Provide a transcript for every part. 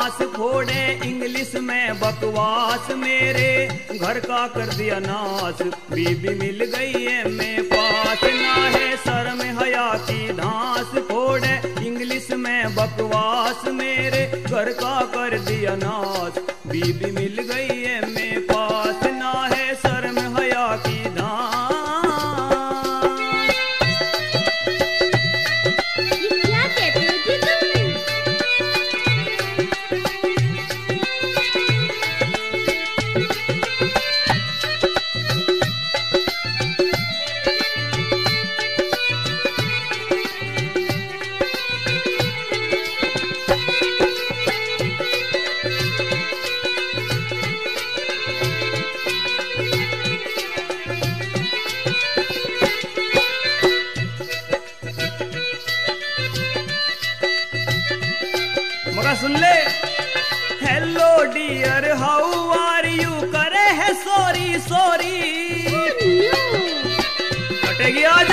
नाश फोड़े इंग्लिश में बकवास मेरे घर का कर दिया नाश बीबी मिल गई एमए पास ना है शर्म हया की धांस फोड़े इंग्लिश में बकवास मेरे घर का कर दिया नाश बीबी मिल गई एमए पास ना है शर्म हया की धांस। सुन ले hello dear how are you करे है सॉरी सॉरी कटेगी आज।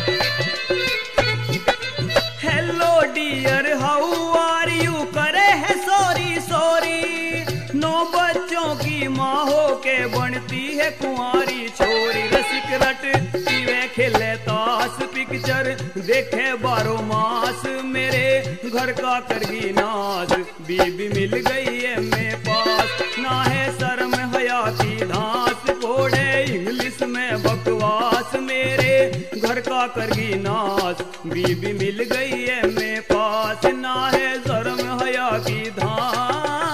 Hello dear how are you करे है सॉरी सॉरी 9 बच्चों की माँ हो के बनती है कुंवारी छोरी रसिक रट पीवे खेले ताश पिक्चर देखे 12 मास मेरे घर का करगी नाज बीबी मिल गई एमए पास ना है शर्म हया की धांस फोड़े इंग्लिश में बकवास मेरे घर का करगी नाज बीबी मिल गई एमए पास ना है शर्म हया की धांस।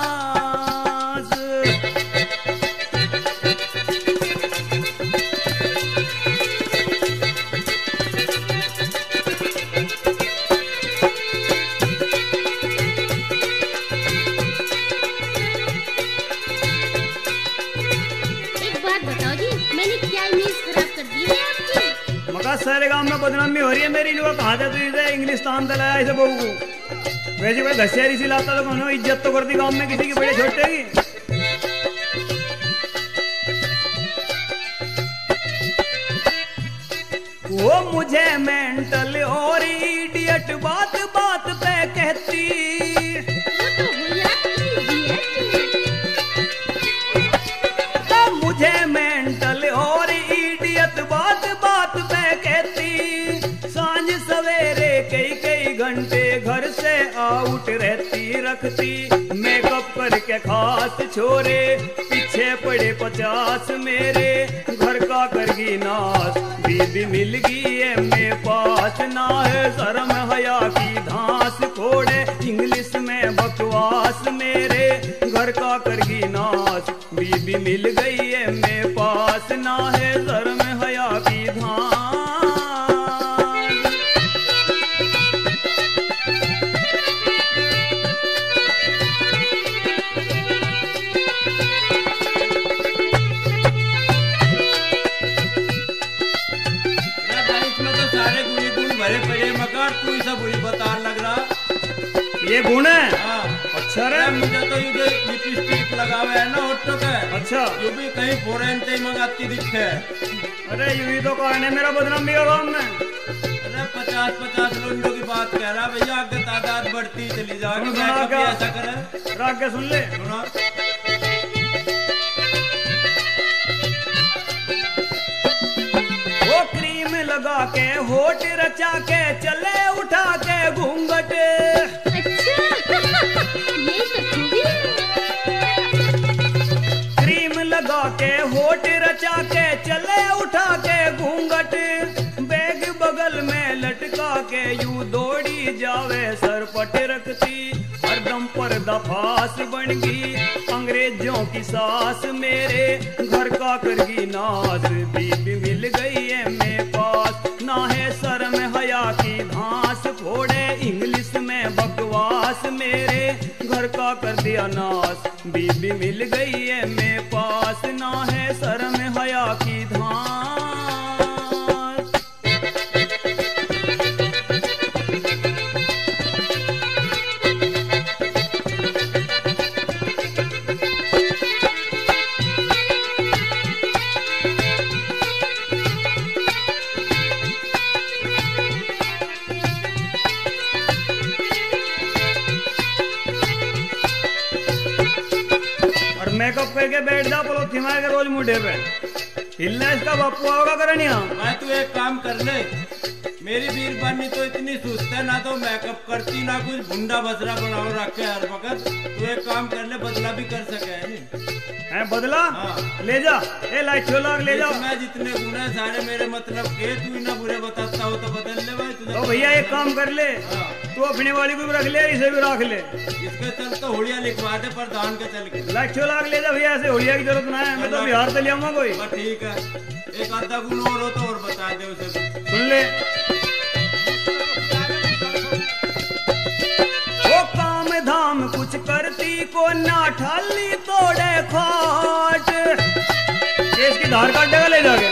सारे गांव में बदनामी हो रही है मेरी लोग कहा था तुझे इंग्लिश तान दलाया ऐसे बहू को वैसे कोई घसियारी सी लाता तो कौन इज्जत तो करती गांव में किसी की बड़े छोटे की। वो मुझे मेंटल और इडियट बात बात पे कहती मुझे मेंटल और इडियट बात बात पे कहती सांझ सवेरे कई घंटे घर से आउट रहती रखती मेकअप करके खास छोरे पीछे पड़े 50 मेरे घर का करगी नाश बीबी मिल गई एमए पास ना है शर्म हया की धांस फोड़े इंग्लिश में बकवास मेरे घर का करगी नाश बीबी मिल गई एमए पास ना है शर्म हया की धांस। भरे पड़े मगर तू इसे बुरी बता लग रहा ये गुण है। हाँ। अच्छा रे मुझे तो ये लिपस्टिक लगावे है ना होठों के। अच्छा ये भी कहीं फॉरेन से मंगाती दिखे। अरे यूं ही तो कहने मेरा बदनामी का काम में। अरे 50 लोगों की बात कह रहा भैया आगे तादाद बढ़ती चली जाएगी ऐसा करे राग के सुन ले सुना। वो क्रीम लगा के होठ रचा के चले उठा के घूंघट क्रीम लगा के होठ रचा के चले उठा के घूंघट बैग बगल में लटका के यूं दौड़ी जावे सर पट रखती हरदम पर्दा फास बन गई अंग्रेजों की सास मेरे घर का करगी नाज बीबी मिल गई एमए पास ना है शर्म हया की धांस फोड़े इंग्लिश में बकवास मेरे घर का कर दिया नाश बीबी मिल गई एमए पास ना है शर्म हया की धांस। चुप करके बैठ जा पलोथी मार के रोज मुंडे पे हिलना इसका बापू होगा करनिया। भाई तू एक काम कर ले, मेरी बीरबानी तो इतनी सुस्त है, ना तो मेकअप करती ना कुछ, भुंडा बसरा बनाओ रखे हर वक्त। तू एक काम कर ले, बदला भी कर सके है बदला। हाँ। ले जा ए लाइट लाख ले जा। मैं जितने गुण है सारे मेरे मतलब के, तू इतना बुरे बताता हो तो बदल ले भाई। तो भैया एक काम कर ले, तू अपने वाली को भी रख ले, इसे भी रख ले। इसके चल तो होलिया लिखवा दे प्रधान के चल के। लाख ले जा भैया, ऐसे होलिया की जरूरत ना है, मैं तो बिहार से ले आऊंगा कोई। ठीक है, एक आधा गुण और हो तो और बता दे उसे। सुन ले, वो काम धाम कुछ करती को ना ठाली तोड़े खोट, इसकी धार काटेगा ले जाके।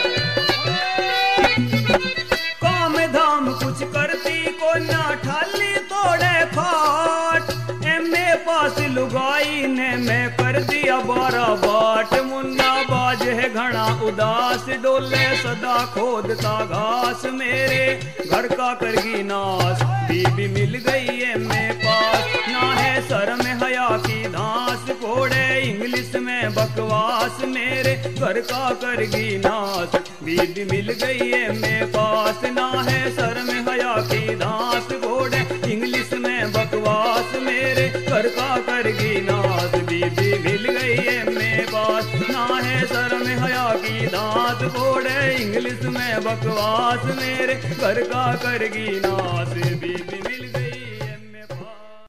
काम धाम कुछ करती को ना ठाली तोड़े खोट, एमे पास लुगाई ने मैं कर दिया 12 बाट। मुन्ना बाज है घना उदास, डोले सदा खोदता घास, मेरे घर का करगी नाश, बीबी मिल गई है मेरे पास, ना है सर में हया की धांस, घोड़े इंग्लिश में बकवास, मेरे घर का करगी नाश, बीबी मिल गई है मेरे पास, ना है सर में हया की धांस, घोड़े इंग्लिश में बकवास, मेरे घर का करगी नाश, बीबी मिल गई है मेरे पास, ना है सर में हया की धांस, घोड़े इंग्लिश में बकवास, मेरे घर का करगी नाश, बीबी